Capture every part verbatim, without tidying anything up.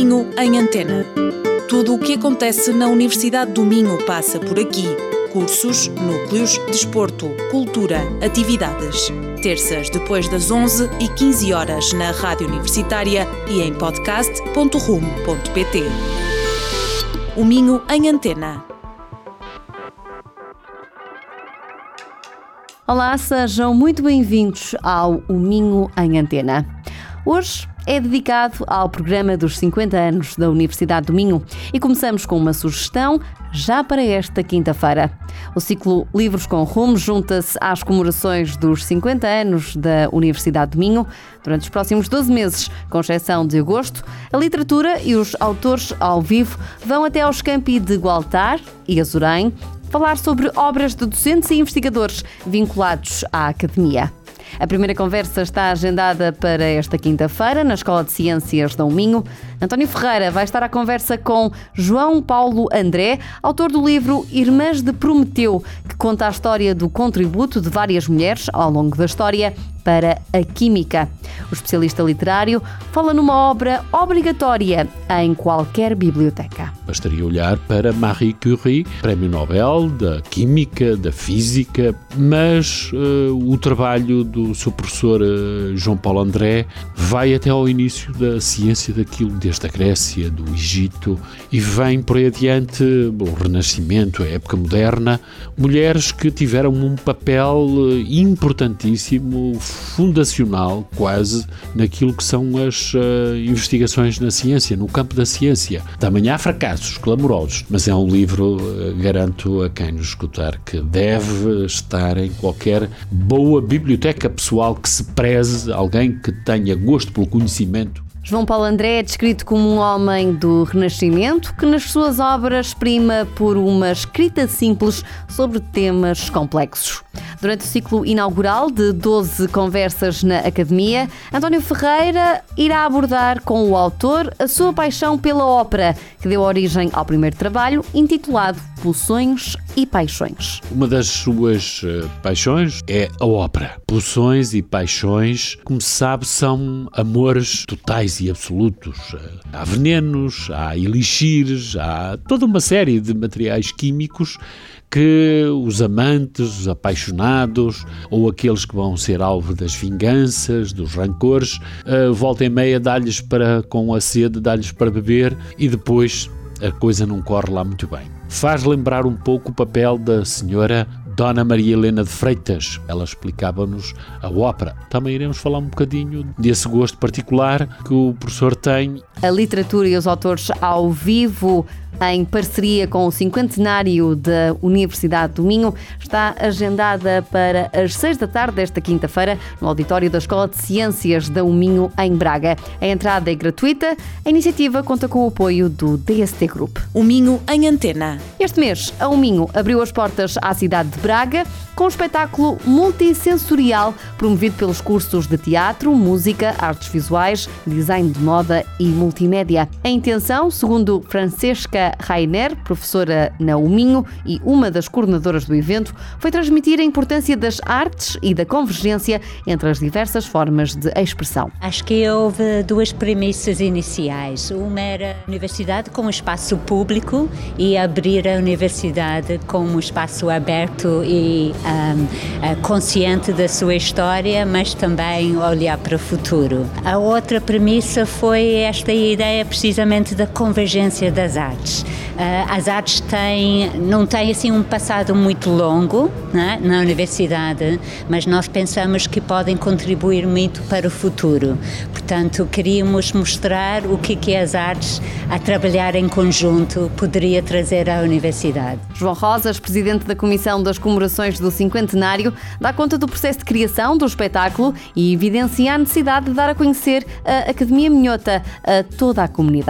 Minho em Antena. Tudo o que acontece na Universidade do Minho passa por aqui. Cursos, núcleos, desporto, cultura, atividades. Terças depois das onze e quinze horas na Rádio Universitária e em podcast ponto rumo ponto pt. O Minho em Antena. Olá, sejam muito bem-vindos ao O Minho em Antena. Hoje é dedicado ao programa dos cinquenta anos da Universidade do Minho e começamos com uma sugestão já para esta quinta-feira. O ciclo Livros com Rumo junta-se às comemorações dos cinquenta anos da Universidade do Minho. Durante os próximos doze meses, com exceção de agosto, a literatura e os autores ao vivo vão até aos campi de Gualtar e Azurém falar sobre obras de docentes e investigadores vinculados à academia. A primeira conversa está agendada para esta quinta-feira na Escola de Ciências do Minho. António Ferreira vai estar à conversa com João Paulo André, autor do livro Irmãs de Prometeu, que conta a história do contributo de várias mulheres ao longo da história para a química. O especialista literário fala numa obra obrigatória em qualquer biblioteca. Bastaria olhar para Marie Curie, Prémio Nobel da Química, da Física, mas uh, o trabalho do seu professor uh, João Paulo André vai até ao início da ciência daquilo, desde a Grécia, do Egito, e vem por aí adiante o Renascimento, a época moderna, mulheres que tiveram um papel uh, importantíssimo, fundacional quase, naquilo que são as uh, investigações na ciência, no campo da ciência. Também há fracassos clamorosos, mas é um livro, uh, garanto a quem nos escutar, que deve estar em qualquer boa biblioteca pessoal que se preze, alguém que tenha gosto pelo conhecimento. João Paulo André é descrito como um homem do Renascimento que nas suas obras prima por uma escrita simples sobre temas complexos. Durante o ciclo inaugural de doze conversas na Academia, António Ferreira irá abordar com o autor a sua paixão pela ópera, que deu origem ao primeiro trabalho, intitulado Pulsões e Paixões. Uma das suas uh, paixões é a ópera. Pulsões e paixões, como se sabe, são amores totais e absolutos. Há venenos, há elixires, há toda uma série de materiais químicos que os amantes, os apaixonados ou aqueles que vão ser alvo das vinganças, dos rancores, uh, volta e meia dá-lhes para, com a sede, dá-lhes para beber e depois a coisa não corre lá muito bem. Faz lembrar um pouco o papel da senhora Dona Maria Helena de Freitas. Ela explicava-nos a ópera. Também iremos falar um bocadinho desse gosto particular que o professor tem. A literatura e os autores ao vivo, em parceria com o cinquentenário da Universidade do Minho, está agendada para as seis da tarde desta quinta-feira no auditório da Escola de Ciências da Minho, em Braga. A entrada é gratuita. A iniciativa conta com o apoio do D S T Group. O Minho em Antena. Este mês, a Minho abriu as portas à cidade de Braga com um espetáculo multissensorial promovido pelos cursos de teatro, música, artes visuais, design de moda e multimédia. A intenção, segundo Francesca Rainer, professora na Minho e uma das coordenadoras do evento, foi transmitir a importância das artes e da convergência entre as diversas formas de expressão. Acho que houve duas premissas iniciais. Uma era a universidade como espaço público e abrir a universidade como um espaço aberto e um, consciente da sua história, mas também olhar para o futuro. A outra premissa foi esta ideia precisamente da convergência das artes. As artes têm, não têm assim um passado muito longo, né, na universidade, mas nós pensamos que podem contribuir muito para o futuro. Portanto, queríamos mostrar o que, que as artes, a trabalhar em conjunto, poderia trazer à universidade. João Rosas, presidente da Comissão das Comemorações do Cinquentenário, dá conta do processo de criação do espetáculo e evidencia a necessidade de dar a conhecer a Academia Minhota a toda a comunidade.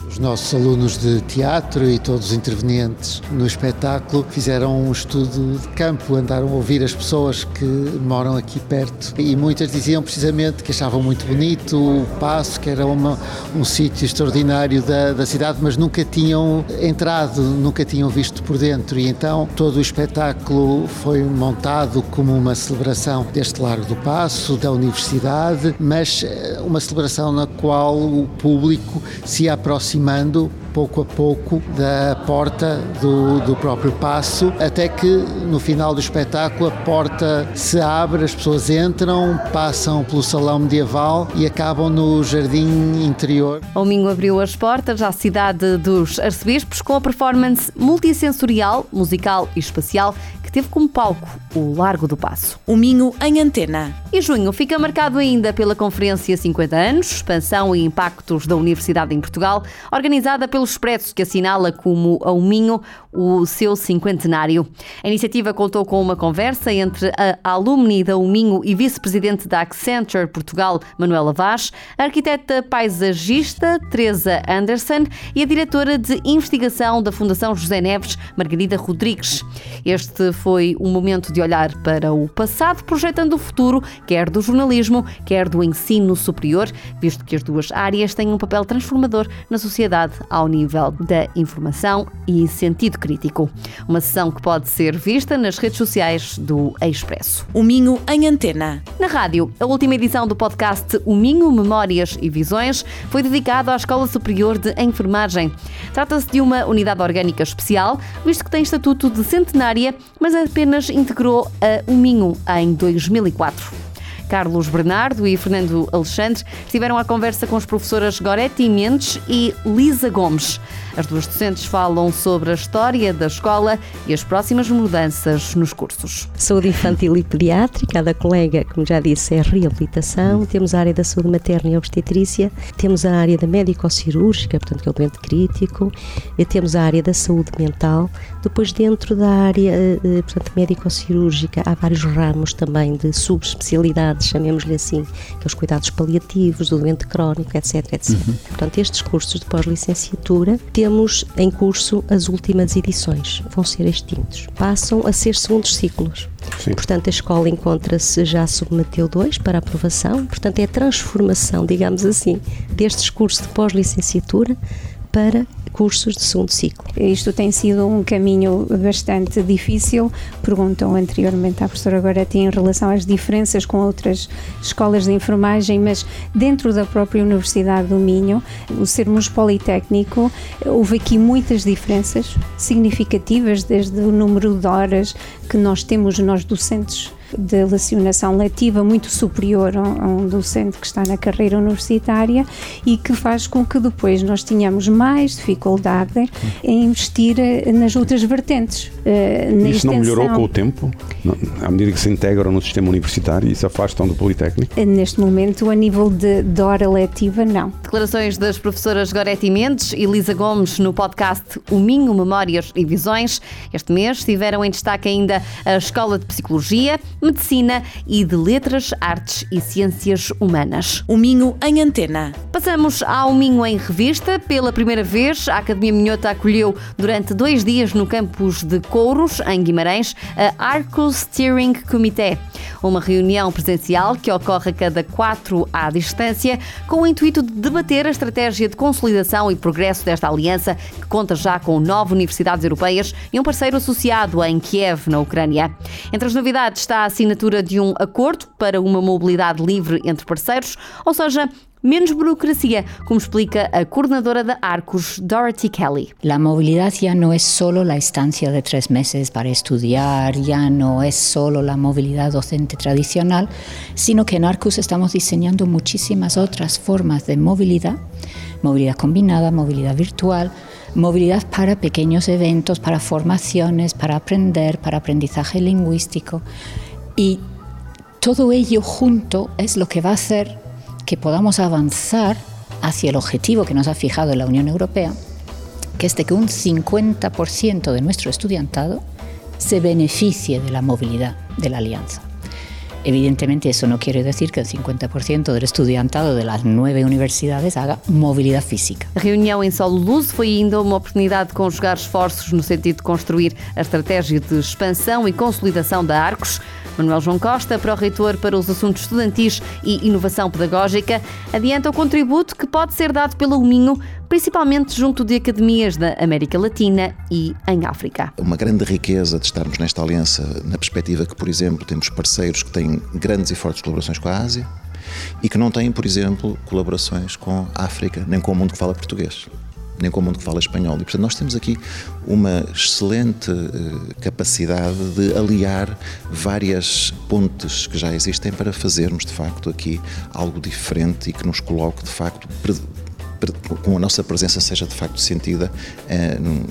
Os nossos alunos de teatro e todos os intervenientes no espetáculo fizeram um estudo de campo, andaram a ouvir as pessoas que moram aqui perto e muitas diziam precisamente que achavam muito bonito o Paço, que era uma, um sítio extraordinário da, da cidade, mas nunca tinham entrado, nunca tinham visto por dentro, e então todo o espetáculo foi montado como uma celebração deste Largo do Paço, da Universidade, mas uma celebração na qual o público se aproximando pouco a pouco da porta do, do próprio Paço, até que no final do espetáculo a porta se abre, as pessoas entram, passam pelo salão medieval e acabam no jardim interior. O Minho abriu as portas à cidade dos arcebispos com a performance multissensorial, musical e espacial que teve como palco o Largo do Paço. O Minho em Antena. E junho fica marcado ainda pela Conferência cinquenta anos, expansão e impactos da Universidade em Portugal, organizada pelo Expresso, que assinala como ao Minho o seu cinquentenário. A iniciativa contou com uma conversa entre a alumni da Minho e vice-presidente da Accenture Portugal, Manuela Vaz, a arquiteta paisagista Teresa Anderson e a diretora de investigação da Fundação José Neves, Margarida Rodrigues. Este foi um momento de olhar para o passado, projetando o futuro, quer do jornalismo, quer do ensino superior, visto que as duas áreas têm um papel transformador na sociedade ao nível da informação e sentido crítico. Uma sessão que pode ser vista nas redes sociais do Expresso. O Minho em Antena. Na rádio, a última edição do podcast O Minho, Memórias e Visões foi dedicado à Escola Superior de Enfermagem. Trata-se de uma unidade orgânica especial, visto que tem estatuto de centenária, mas apenas integrou a O Minho em dois mil e quatro. Carlos Bernardo e Fernando Alexandre estiveram à conversa com as professoras Goretti Mendes e Lisa Gomes. As duas docentes falam sobre a história da escola e as próximas mudanças nos cursos. Saúde infantil e pediátrica, a da colega, como já disse, é a reabilitação. Temos a área da saúde materna e obstetrícia, temos a área da médico-cirúrgica, portanto que é o doente crítico, e temos a área da saúde mental. Depois, dentro da área portanto, médico-cirúrgica, há vários ramos também de subespecialidades, chamemos-lhe assim, que é os cuidados paliativos, do doente crónico, etc, etcétera. Uhum. Portanto, estes cursos de pós-licenciatura, temos em curso as últimas edições, vão ser extintos. Passam a ser segundos ciclos. Sim. Portanto, a escola encontra-se, já submeteu dois para aprovação, portanto é a transformação, digamos assim, destes cursos de pós-licenciatura para cursos de segundo ciclo. Isto tem sido um caminho bastante difícil. Perguntam anteriormente à professora Goretti em relação às diferenças com outras escolas de enfermagem, mas dentro da própria Universidade do Minho, o sermos politécnico, houve aqui muitas diferenças significativas, desde o número de horas que nós temos, nós docentes, de lecionação letiva muito superior a um docente que está na carreira universitária e que faz com que depois nós tenhamos mais dificuldade em investir nas outras vertentes. Na isso extensão. Não melhorou com o tempo? À medida que se integram no sistema universitário e se afastam do Politécnico? Neste momento, a nível de, de hora letiva, não. Declarações das professoras Goretti Mendes e Lisa Gomes no podcast O Minho, Memórias e Visões. Este mês estiveram em destaque ainda a Escola de Psicologia, Medicina e de Letras, Artes e Ciências Humanas. O Minho em Antena. Passamos ao Minho em Revista. Pela primeira vez, a Academia Minhota acolheu durante dois dias no campus de Couros, em Guimarães, a Arcus Steering Committee, uma reunião presencial que ocorre a cada quatro à distância, com o intuito de debater a estratégia de consolidação e progresso desta aliança, que conta já com nove universidades europeias e um parceiro associado em Kiev, na Ucrânia. Entre as novidades está a assinatura de um acordo para uma mobilidade livre entre parceiros, ou seja, menos burocracia, como explica a coordenadora da Arcus, Dorothy Kelly. La movilidad ya no es solo la estancia de tres meses para estudiar, ya no es solo la movilidad docente tradicional, sino que en Arcus estamos diseñando muchísimas otras formas de movilidad, movilidad combinada, movilidad virtual, movilidad para pequeños eventos, para formaciones, para aprender, para aprendizaje lingüístico, y todo ello junto es lo que va a hacer que podamos avanzar hacia el objetivo que nos ha fijado la Unión Europea, que es de que un cincuenta por ciento de nuestro estudiantado se beneficie de la movilidad de la alianza. Evidentemente eso no quiere decir que el cincuenta por ciento del estudiantado de las nueve universidades haga movilidad física. A reunião em solo luso foi ainda uma oportunidade de conjugar esforços no sentido de construir a estratégia de expansão e consolidação da Arcos. Manuel João Costa, pró-reitor para os assuntos estudantis e inovação pedagógica, adianta o contributo que pode ser dado pelo Minho, principalmente junto de academias da América Latina e em África. Uma grande riqueza de estarmos nesta aliança, na perspectiva que, por exemplo, temos parceiros que têm grandes e fortes colaborações com a Ásia e que não têm, por exemplo, colaborações com a África, nem com o mundo que fala português, nem com o mundo que fala espanhol. E, portanto, nós temos aqui uma excelente uh, capacidade de aliar várias pontes que já existem para fazermos, de facto, aqui algo diferente e que nos coloque, de facto, pre- pre- com a nossa presença seja, de facto, sentida uh, num,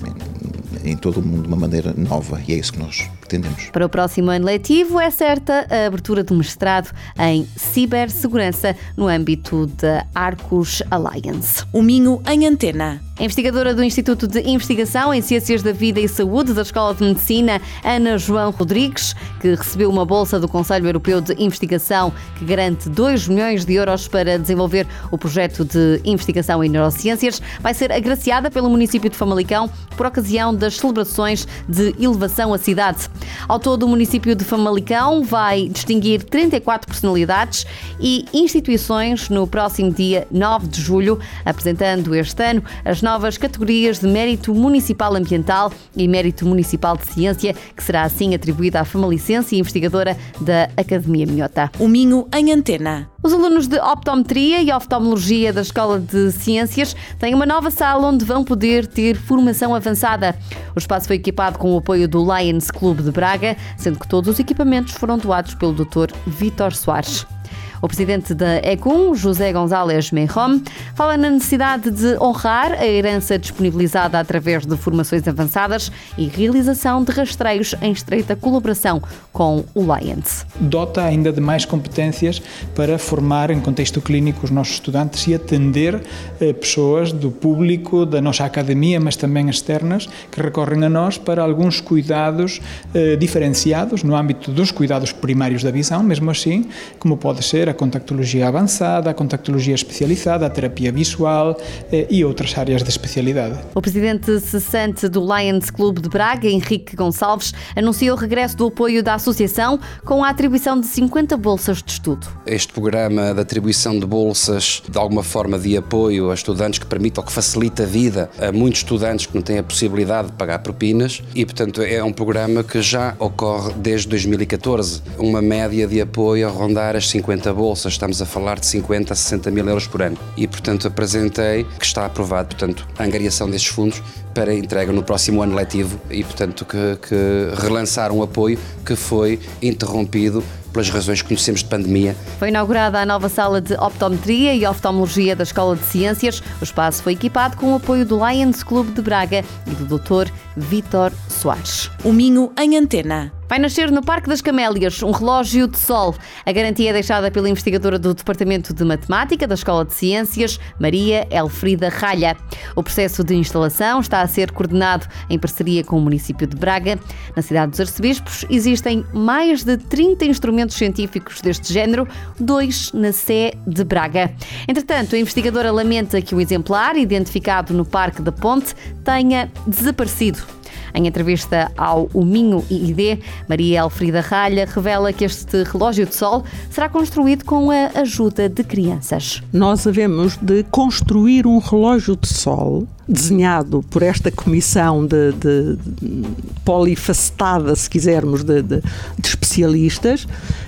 em todo o mundo de uma maneira nova, e é isso que nós pretendemos. Para o próximo ano letivo é certa a abertura do mestrado em cibersegurança no âmbito da Arcos Alliance. O Minho em Antena. A investigadora do Instituto de Investigação em Ciências da Vida e Saúde da Escola de Medicina, Ana João Rodrigues, que recebeu uma bolsa do Conselho Europeu de Investigação que garante dois milhões de euros para desenvolver o projeto de investigação em neurociências, vai ser agraciada pelo município de Famalicão por ocasião das celebrações de elevação à cidade. Ao todo, o município de Famalicão vai distinguir trinta e quatro personalidades e instituições no próximo dia nove de julho, apresentando este ano as novas categorias de Mérito Municipal Ambiental e Mérito Municipal de Ciência, que será assim atribuída à famalicense e investigadora da Academia Minhota. O Minho em Antena. Os alunos de Optometria e Oftalmologia da Escola de Ciências têm uma nova sala onde vão poder ter formação avançada. O espaço foi equipado com o apoio do Lions Club de Braga, sendo que todos os equipamentos foram doados pelo doutor Vítor Soares. O presidente da ECUM, José González Meirom, fala na necessidade de honrar a herança disponibilizada através de formações avançadas e realização de rastreios em estreita colaboração com o Lions. Dota ainda de mais competências para formar em contexto clínico os nossos estudantes e atender eh, pessoas do público, da nossa academia, mas também externas, que recorrem a nós para alguns cuidados eh, diferenciados no âmbito dos cuidados primários da visão, mesmo assim, como pode ser a contactologia avançada, a contactologia especializada, a terapia visual eh, e outras áreas de especialidade. O presidente cessante do Lions Club de Braga, Henrique Gonçalves, anunciou o regresso do apoio da associação com a atribuição de cinquenta bolsas de estudo. Este programa de atribuição de bolsas, de alguma forma de apoio a estudantes que permita ou que facilite a vida a muitos estudantes que não têm a possibilidade de pagar propinas e, portanto, é um programa que já ocorre desde dois mil e catorze. Uma média de apoio a rondar as cinquenta bolsas. Bolsas, estamos a falar de cinquenta a sessenta mil euros por ano e, portanto, apresentei que está aprovado, portanto, a angariação destes fundos para entrega no próximo ano letivo e, portanto, que, que relançar um apoio que foi interrompido pelas razões que conhecemos de pandemia. Foi inaugurada a nova sala de Optometria e Oftalmologia da Escola de Ciências. O espaço foi equipado com o apoio do Lions Club de Braga e do doutor Vítor Soares. O Minho em Antena. Vai nascer no Parque das Camélias um relógio de sol. A garantia é deixada pela investigadora do Departamento de Matemática da Escola de Ciências, Maria Elfrida Ralha. O processo de instalação está a ser coordenado em parceria com o município de Braga. Na cidade dos Arcebispos existem mais de trinta instrumentos científicos deste género, dois na Sé de Braga. Entretanto, a investigadora lamenta que o exemplar, identificado no Parque da Ponte, tenha desaparecido. Em entrevista ao O Minho I I D, Maria Elfrida Ralha revela que este relógio de sol será construído com a ajuda de crianças. Nós havemos de construir um relógio de sol desenhado por esta comissão de, de, de polifacetada, se quisermos, de, de, de especialistas,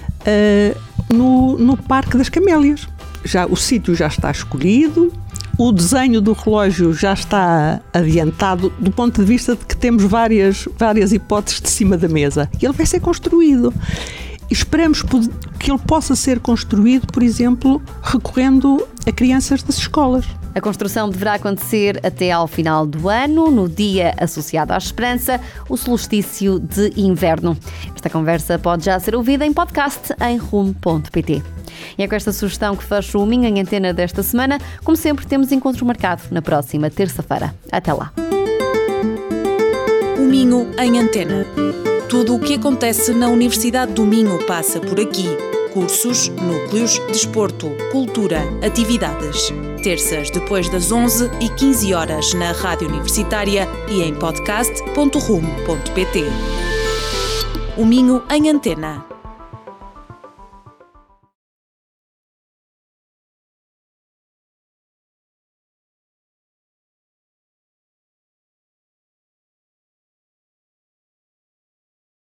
uh, no, no Parque das Camélias. Já, o sítio já está escolhido. O desenho do relógio já está adiantado do ponto de vista de que temos várias, várias hipóteses de cima da mesa. E ele vai ser construído. E esperamos que ele possa ser construído, por exemplo, recorrendo a crianças das escolas. A construção deverá acontecer até ao final do ano, no dia associado à esperança, o solstício de inverno. Esta conversa pode já ser ouvida em podcast em rumo ponto pt. E é com esta sugestão que fecho o Minho em Antena desta semana. Como sempre, temos encontro marcado na próxima terça-feira. Até lá. O Minho em Antena. Tudo o que acontece na Universidade do Minho passa por aqui. Cursos, núcleos, desporto, cultura, atividades. Terças depois das onze e quinze horas na Rádio Universitária e em podcast ponto rumo ponto pt. O Minho em Antena.